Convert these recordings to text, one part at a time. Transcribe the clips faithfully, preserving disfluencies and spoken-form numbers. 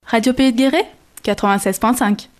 Radio Pays de Guéret, quatre-vingt-seize virgule cinq.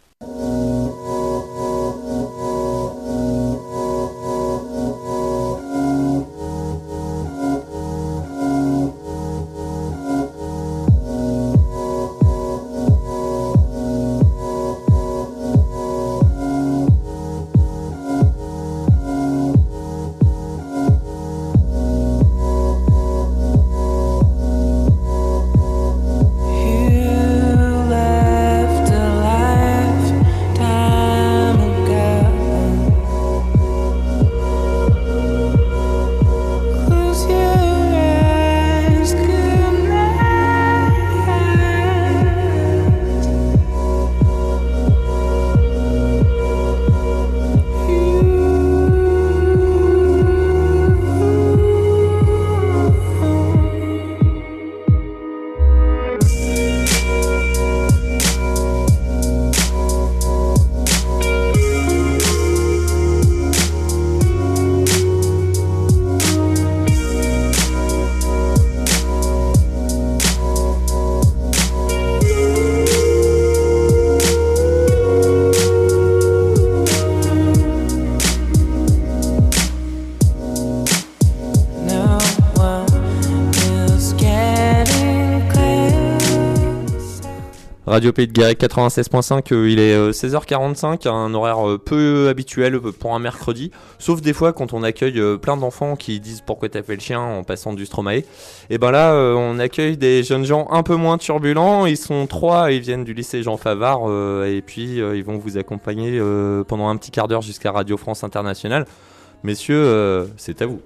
Radio Pays de Guéret quatre-vingt-seize virgule cinq, euh, il est euh, seize heures quarante-cinq, un horaire euh, peu habituel pour un mercredi, sauf des fois quand on accueille euh, plein d'enfants qui disent pourquoi t'as fait le chien en passant du Stromae. Et ben là, euh, on accueille des jeunes gens un peu moins turbulents, ils sont trois, ils viennent du lycée Jean Favard, euh, et puis euh, ils vont vous accompagner euh, pendant un petit quart d'heure jusqu'à Radio France Internationale. Messieurs, euh, c'est à vous.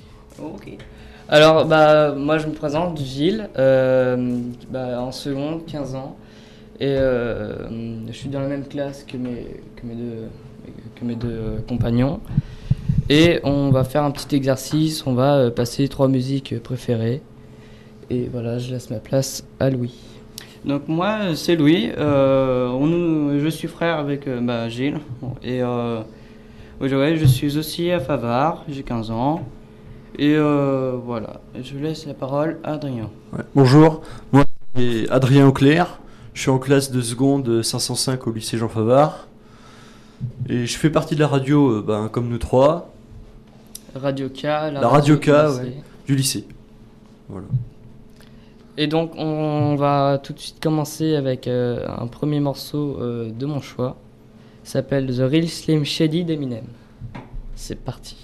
Ok. Alors, bah, moi je me présente, Gilles, euh, bah, en seconde, quinze ans. Et euh, je suis dans la même classe que mes, que mes, deux, que mes deux compagnons. Et on va faire un petit exercice, on va passer trois musiques préférées. Et voilà, je laisse ma place à Louis. Donc moi, c'est Louis. Euh, on, je suis frère avec euh, bah, Gilles. Et euh, ouais, je suis aussi à Favard, j'ai quinze ans. Et euh, voilà, je laisse la parole à Adrien. Ouais. Bonjour, moi c'est Adrien Auclair. Je suis en classe de seconde cinq cent cinq au lycée Jean Favard. Et je fais partie de la radio, euh, ben, comme nous trois. Radio K, la, la Radio K, ouais, du lycée. Voilà. Et donc on va tout de suite commencer avec euh, un premier morceau euh, de mon choix. Ça s'appelle The Real Slim Shady d'Eminem. C'est parti.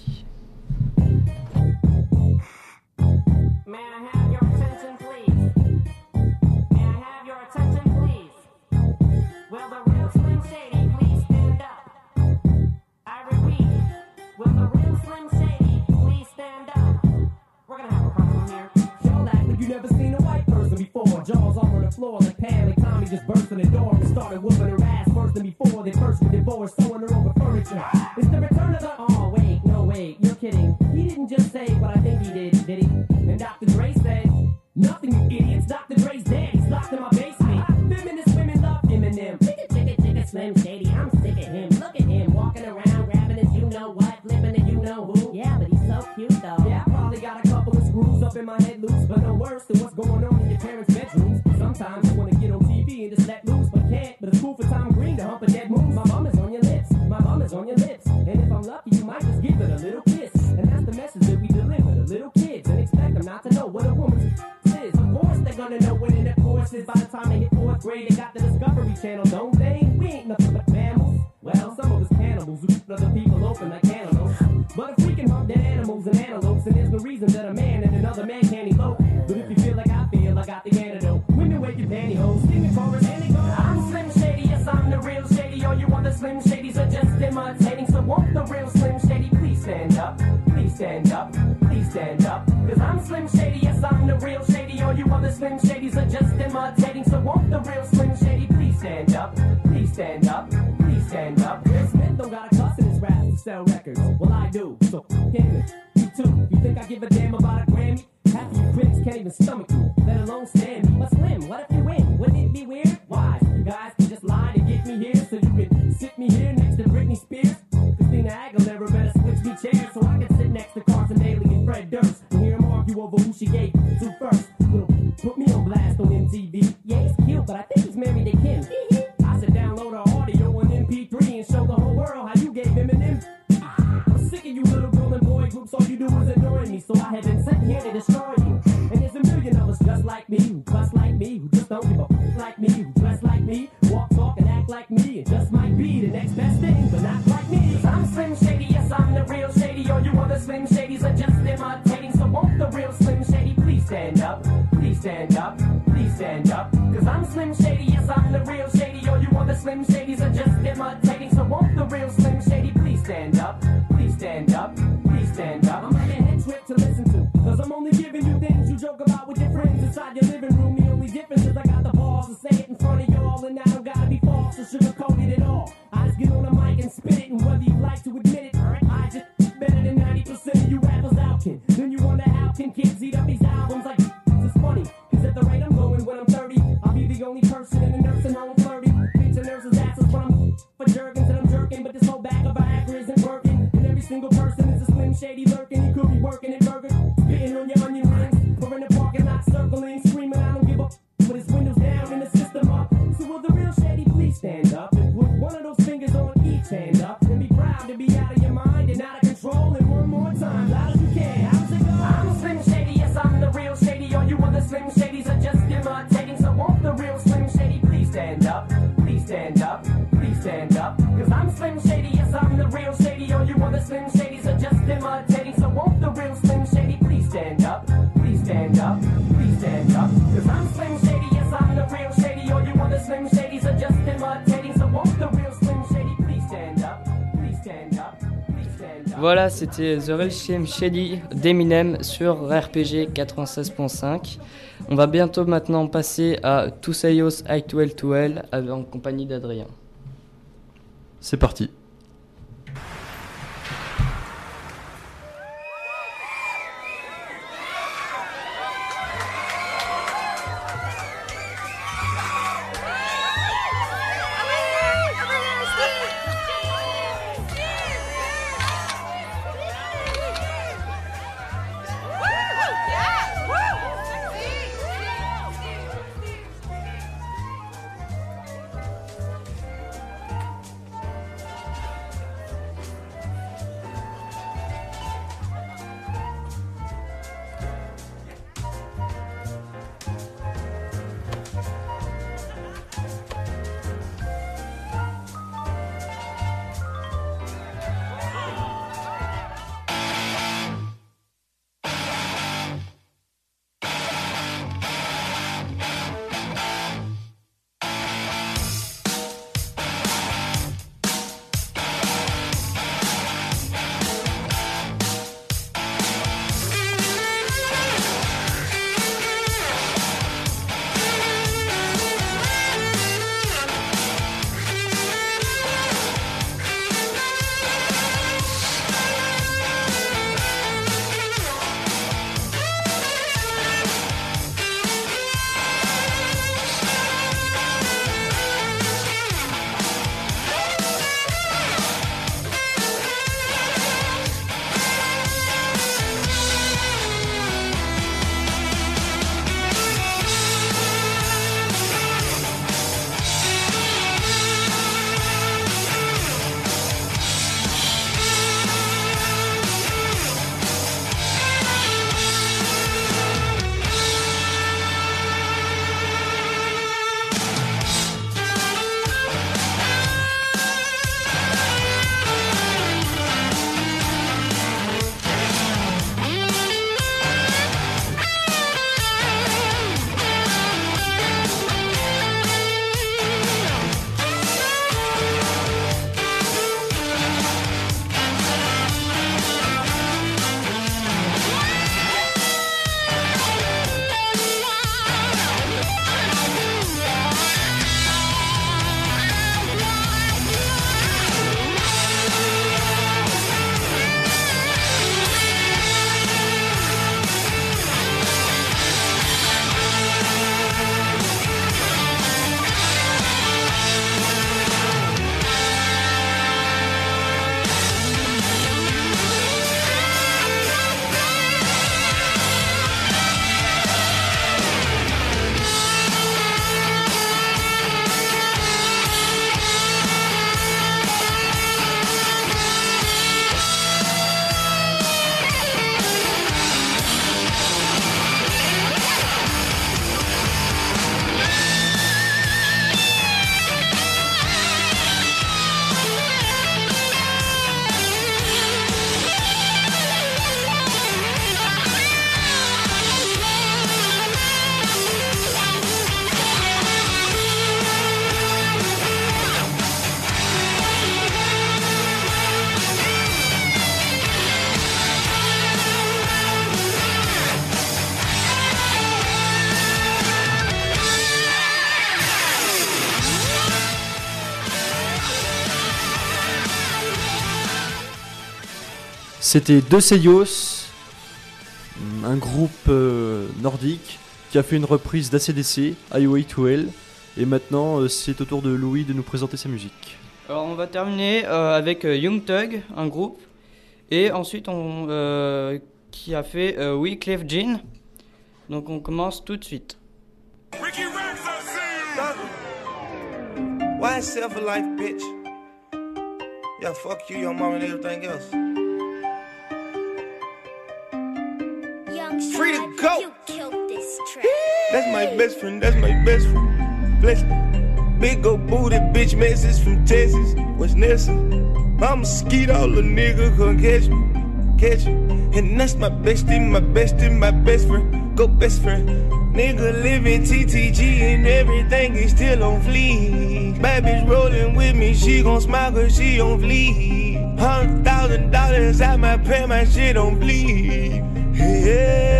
Jaws all on the floor like Pam, like Tommy just burst in the door and started whooping her ass worse than before. They first were divorced, sewing her over furniture. It's the return of the. Oh wait, no wait, you're kidding. He didn't just say what I think he did, did he? And Doctor Dre said, nothing, you idiots. Doctor Dre's dead. He's locked in my basement. Feminist women love Eminem. Chicka chicka chicka Slim Shady. I'm sick of him. Look at him walking around, grabbing his you know what, flipping it you know who. Yeah, but he's so cute though. Yeah, I probably got a couple of screws up in my head loose, but no worse than what's going on in your parents' bedrooms. Sometimes you wanna get on T V and just let loose, but can't. But it's cool for Tom Green to hump a dead moose. My bum is on your lips, my bum is on your lips. And if I'm lucky, you might just give it a little kiss. And that's the message that we deliver to little kids and expect them not to know what a woman's is. Of course they're gonna know what in the course is. By the time they hit fourth grade, they got the Discovery Channel, don't they? We ain't nothing but mammals. Well, some of us cannibals who keep other people open like antelopes. But if we can hump dead animals and antelopes, then there's no reason that a man and another man can't elope. But if you feel like I feel, I got the antidote. Women wave your pantyhose, sing the chorus and it goes. I'm Slim Shady, yes I'm the real Shady. All you other Slim Shadys are just imitating. So won't the real Slim Shady please stand up? Please stand up, please stand up. Cause I'm Slim Shady, yes I'm the real Shady. All you other Slim Shadys are just imitating. So won't the real Slim Shady please stand up? Please stand up, please stand up. Will Smith don't got a cuss in his rap to sell records. Well I do, so damn it. You too, you think I give a damn about a Grammy? Half of you critics can't even stomach me, let alone stand me. But Slim, what if you win? Wouldn't it be weird? Why? You guys can just lie to get me here, so you can sit me here next to Britney Spears. Christina Aguilera better switch me chairs so I can sit next to Carson Daly and Fred Durst and hear them argue over who she gave to first. Put me on blast on M T V. Yeah, he's cute, but I think he's married so I have been sent here to destroy you. And there's a million of us just like me, who bust like me, who just don't give a f- like me, who dress like me, walk, talk, and act like me. It just might be the next best thing, but not like me. 'Cause I'm Slim Shady, yes, I'm the real Shady. All you other Slim Shadys are just imitating. So won't the real Slim Shady please stand up? Please stand up, please stand up. 'Cause I'm Slim Shady, yes, I'm the real Shady. All you other Slim Shadys are just imitating. So won't the real Slim Shady please stand up? Please stand up, please stand up. I'm on a head trip to listen to, 'cause I'm only giving you things you joke about with your friends inside your living room. The only difference is I got the balls to say it in front of y'all, and I don't gotta be false or sugarcoated at all. I just get on the mic and spit it, and whether you like to admit it, I just better than ninety percent of you rappers out can. Then you wonder how can kids eat up these albums like it's funny, 'cause at the rate I'm going when I'm thirty, I'll be the only person in the nursing home flirty. Picture nurses' asses when I'm for jerkins and I'm jerking, but this whole bag of Viagra isn't working. And every single person is a Slim Shady lurking. He could be working at burgers, spitting on your onion rings, or in the parking lot circling, screaming I don't give a f- with his windows down and the system up. So will the real Shady please stand up and put one of those fingers on each hand up and be proud to be out of your mind and out of control. And one more time, loud as you can. How's it go? I'm Slim Shady, yes, I'm the real Shady. All you other Slim Shadys are just imitating. So won't the real Slim Shady please stand up? Please stand up, please stand up. 'Cause I'm Slim Shady, yes, I'm the real Shady. All you other Slim Shadys are just imitating. So won't the real Slim Shady please stand up? Please stand up, please stand up. 'Cause I'm Slim Shady, yes, I'm the real Shady. All you other Slim Shadys are just imitating. So won't the real Slim Shady please stand up? Please stand up, please stand up. Voilà, c'était The Real Slim Shady d'Eminem sur R P G quatre-vingt-seize point cinq. On va bientôt maintenant passer à Toussaïos I douze douze en compagnie d'Adrien. C'est parti. c'était De Seyos, un groupe euh, nordique qui a fait une reprise d'A C D C, Highway to Hell. Et maintenant, euh, c'est au tour de Louis de nous présenter sa musique. Alors on va terminer euh, avec euh, Young Thug, un groupe. Et ensuite, on, euh, qui a fait euh, Wyclef Jean. Donc on commence tout de suite. Why self a life, bitch? Yeah, fuck you, your mom, and everything else. Free to go. You killed this track. That's my best friend. That's my best friend. Bless me. Big old booty bitch message from Texas. What's Nessa? I'm a skeet, all the nigga come catch me, catch me. And that's my bestie, my bestie, my best friend. Go best friend. Nigga living T T G and everything is still on fleek. Bad bitch rolling with me, she gon' smile cause she on fleek. Hundred thousand dollars out my pay, my shit on bleed. Yeah.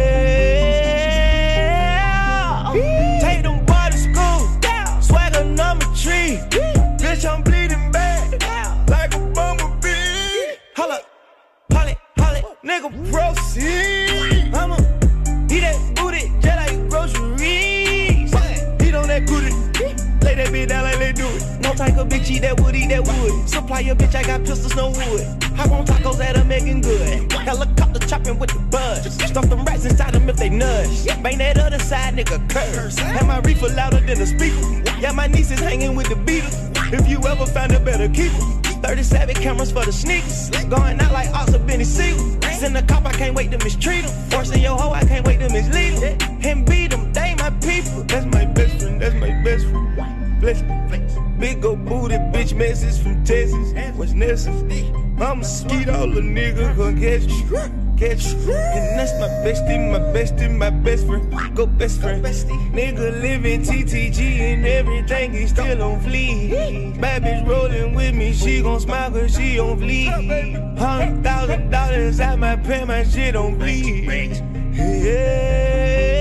Take them boys to school, swagger number three. Bitch, I'm bleeding bad, like a bumblebee. Holla, holly, holly, nigga proceed. I'ma eat that booty just like groceries. Eat on that booty, lay that bitch down like they do it. No type of bitch eat that wood, eat that wood. Supply your bitch, I got pistols, no wood. Hop on tacos at a making good. Helicopter chopping with the buzz. Stuff them rats inside them if they nudge. Bang that other side, nigga, curse. Have my reefer louder than the speaker. Yeah, my niece is hanging with the Beatles. If you ever found a better keeper. thirty-seven cameras for the sneakers. Going out like Ox or Benny Siegel. Send a cop, I can't wait to mistreat him. Forcing your hoe, I can't wait to mislead him. And beat them, they my people. That's my best friend, that's my best friend. Bless me. Big ol' booty bitch message from Texas. What's Nessa? I'm a skeet, all the nigga gon' catch me, catch me. And that's my bestie, my bestie, my best friend. Go best friend. Nigga living T T G and everything is still on fleek. Bad bitch rolling with me, she gon' smile cause she on fleek. Hundred thousand dollars out my pay, my shit on bleed. Yeah.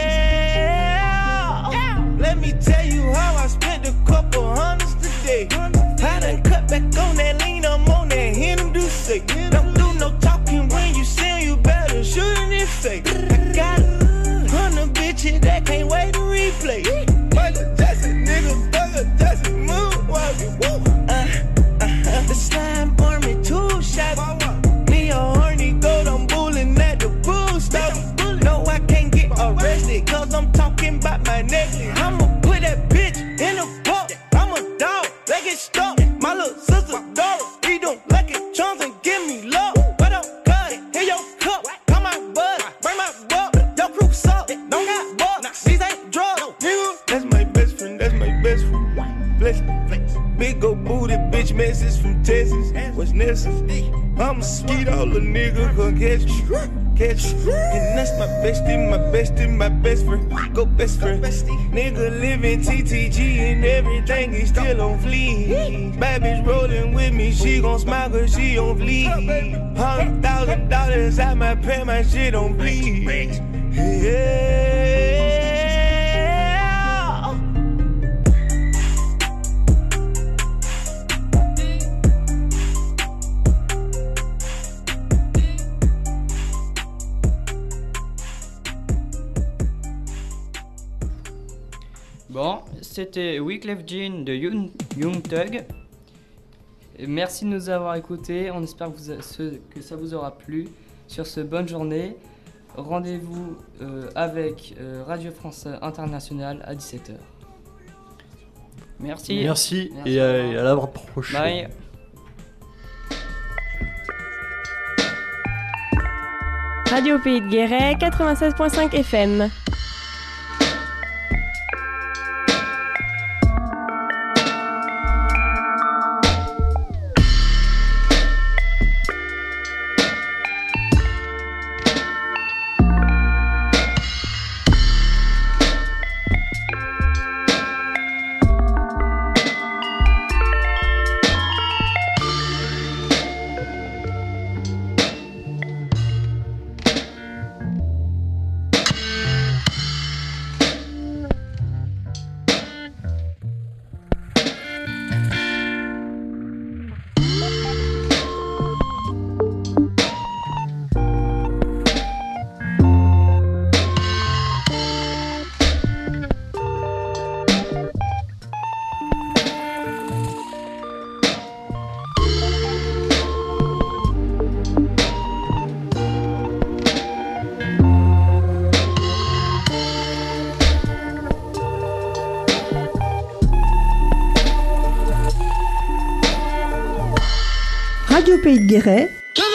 Let me tell you how I spent a couple hundreds today. I done cut back on that lean, I'm on that him do say. Don't do no talking when you sing, you better shoot it fake. I got a hundred bitches that can't wait to replay. Michael Jackson, nigga, Thugger Jackson, moonwalking, woo. Uh, uh, the slime army, two shots. Me a horny goat, I'm bullying at the bull stop. No, I can't get arrested, cause I'm talking about my neck. I'ma put that bitch in a pot. I'm a dog, let it stop. My little sister, dog, he don't like it, chance and give me love. But I'm good, hear your cup, come my bud, bring my buck. Your crew suck, don't got bucks, these ain't drugs, nigga. That's my best friend, that's my best friend. Flex, flex. Big ol' booty bitch message from Texas. What's Nessa? I'm a skeet, all the nigga gon' catch me. Catch you. And that's my bestie, my bestie, my best friend. Go best friend. Nigga living T T G and everything is still on fleek. Bad bitch rolling with me, she gon' smile cause she on fleek. Hundred thousand dollars out my pay, my shit on bleed. Yeah. Bon, c'était Wyclef Jean de Young, Young Thug. Merci de nous avoir écoutés. On espère que, vous a, ce, que ça vous aura plu. Sur ce, bonne journée. Rendez-vous euh, avec euh, Radio France Internationale à dix-sept heures. Merci. Merci, Merci. et à, à la prochaine. Bye. Radio Pays de Guéret, quatre-vingt-seize virgule cinq F M. Radio Pays de Guéret.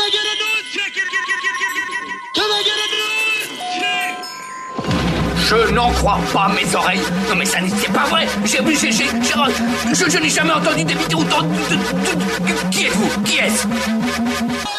Je n'en crois pas mes oreilles. Non mais ça n'est c'est pas vrai. J'ai j'ai j'ai je, je n'ai jamais entendu des vidéos autant de, de, de, de- Qui êtes-vous? Qui est-ce?